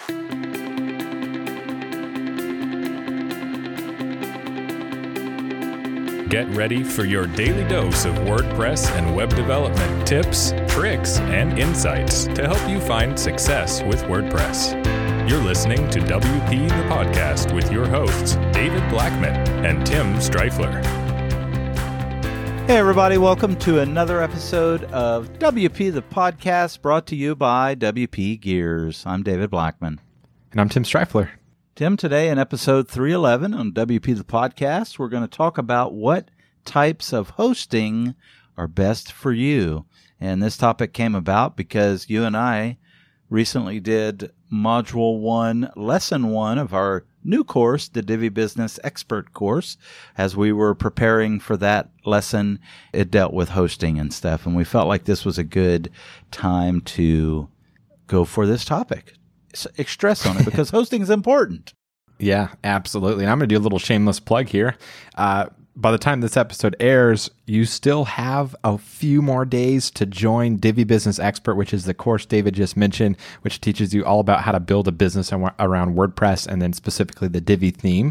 Get ready for your daily dose of WordPress and web development tips, tricks, and insights to help you find success with WordPress. You're listening to WP the Podcast with your hosts, David Blackman and Tim Streifler. Hey everybody, welcome to another episode of WP the Podcast, brought to you by WP Gears. I'm David Blackman. And I'm Tim Streifler. Tim, today in episode 311 on WP the Podcast, we're going to talk about what types of hosting are best for you. And this topic came about because you and I recently did Module 1, Lesson 1 of our new course, the Divi Business Expert course. As we were preparing for that lesson, it dealt with hosting and stuff, and we felt like this was a good time to go for this topic. Stress on it because hosting is important. Yeah, absolutely. And I'm going to do a little shameless plug here. By the time this episode airs, you still have a few more days to join Divi Business Expert, which is the course David just mentioned, which teaches you all about how to build a business around WordPress and then specifically the Divi theme.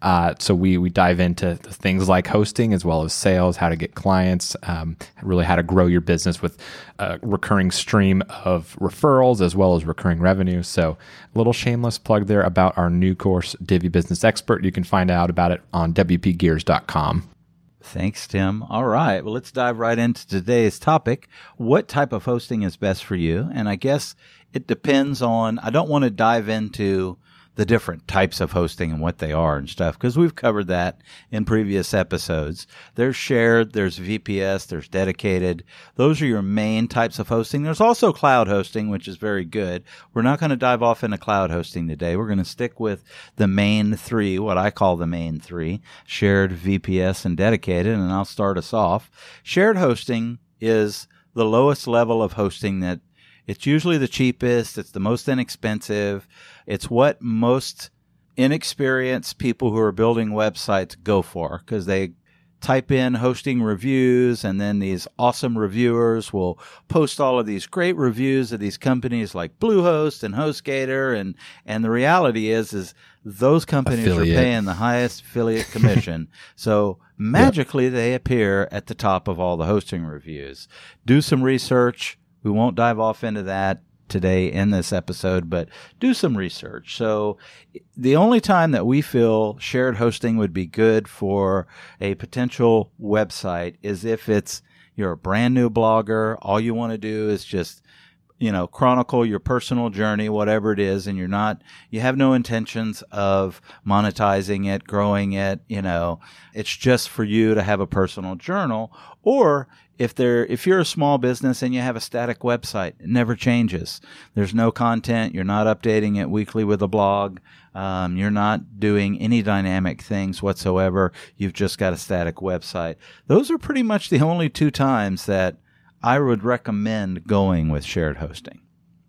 So we dive into things like hosting as well as sales, how to get clients, really how to grow your business with a recurring stream of referrals as well as recurring revenue. So a little shameless plug there about our new course, Divi Business Expert. You can find out about it on wpgears.com. Thanks, Tim. All right. Well, let's dive right into today's topic. What type of hosting is best for you? And I guess it depends on, I don't want to dive into the different types of hosting and what they are and stuff, because we've covered that in previous episodes. There's shared, there's VPS, there's dedicated. Those are your main types of hosting. There's also cloud hosting, which is very good. We're not going to dive off into cloud hosting today. We're going to stick with the main three, what I call the main three, shared, VPS, and dedicated, and I'll start us off. Shared hosting is the lowest level of hosting that it's usually the cheapest. It's the most inexpensive. It's what most inexperienced people who are building websites go for, because they type in hosting reviews, and then these awesome reviewers will post all of these great reviews of these companies like Bluehost and HostGator, and the reality is those companies are paying the highest affiliate commission. So magically they appear at the top of all the hosting reviews. Do some research. We won't dive off into that today in this episode, but do some research. So the only time that we feel shared hosting would be good for a potential website is if you're a brand new blogger. All you want to do is just, chronicle your personal journey, whatever it is, and you have no intentions of monetizing it, growing it, it's just for you to have a personal journal. Or if you're a small business and you have a static website, it never changes. There's no content. You're not updating it weekly with a blog. You're not doing any dynamic things whatsoever. You've just got a static website. Those are pretty much the only two times that I would recommend going with shared hosting.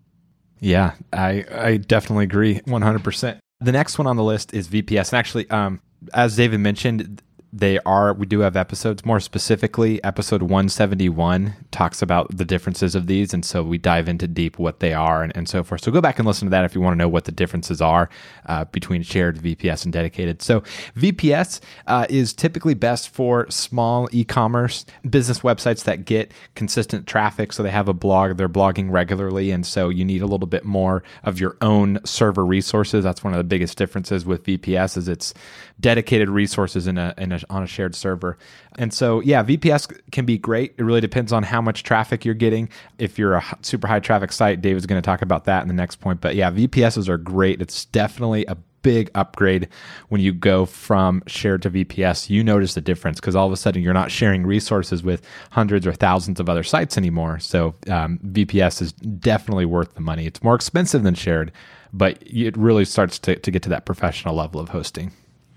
Yeah, I definitely agree 100%. The next one on the list is VPS. And actually, as David mentioned, we do have episodes. More specifically, episode 171 talks about the differences of these, and so we dive into deep what they are and so forth. So go back and listen to that if you want to know what the differences are between shared, VPS, and dedicated. So VPS is typically best for small e-commerce business websites that get consistent traffic, so they have a blog, they're blogging regularly, and so you need a little bit more of your own server resources. That's one of the biggest differences with VPS is it's dedicated resources on a shared server. And so, yeah, VPS can be great. It really depends on how much traffic you're getting. If you're a super high traffic site, David's going to talk about that in the next point. But yeah, VPSs are great. It's definitely a big upgrade when you go from shared to VPS. You notice the difference because all of a sudden you're not sharing resources with hundreds or thousands of other sites anymore. So VPS is definitely worth the money. It's more expensive than shared, but it really starts to get to that professional level of hosting.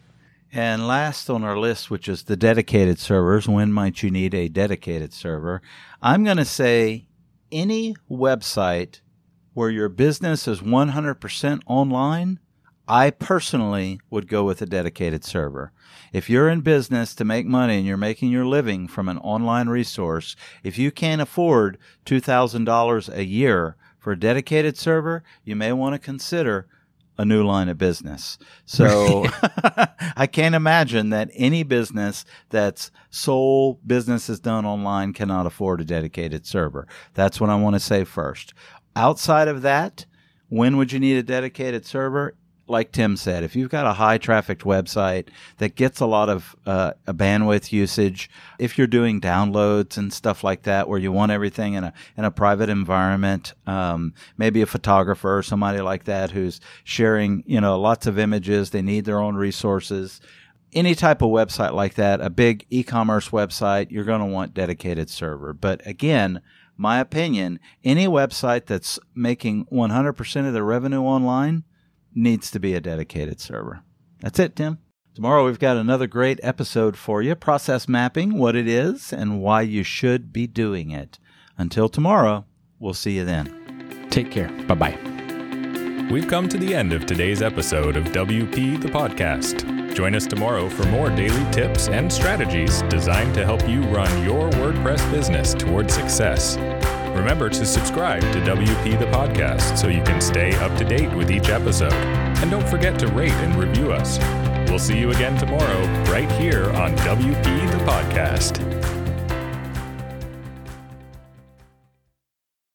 And last on our list, which is the dedicated servers, when might you need a dedicated server? I'm going to say any website where your business is 100% online, I personally would go with a dedicated server. If you're in business to make money and you're making your living from an online resource, if you can't afford $2,000 a year for a dedicated server, you may want to consider a new line of business. So I can't imagine that any business that's sole business is done online cannot afford a dedicated server. That's what I want to say first. Outside of that, when would you need a dedicated server? Like Tim said, if you've got a high-trafficked website that gets a lot of bandwidth usage, if you're doing downloads and stuff like that where you want everything in a private environment, maybe a photographer or somebody like that who's sharing, lots of images, they need their own resources. Any type of website like that, a big e-commerce website, you're going to want dedicated server. But again, my opinion, any website that's making 100% of their revenue online needs to be a dedicated server. That's it, Tim. Tomorrow we've got another great episode for you, process mapping, what it is and why you should be doing it. Until tomorrow, we'll see you then. Take care. Bye-bye. We've come to the end of today's episode of WP the Podcast. Join us tomorrow for more daily tips and strategies designed to help you run your WordPress business towards success. Remember to subscribe to WP the Podcast so you can stay up to date with each episode. And don't forget to rate and review us. We'll see you again tomorrow right here on WP the Podcast.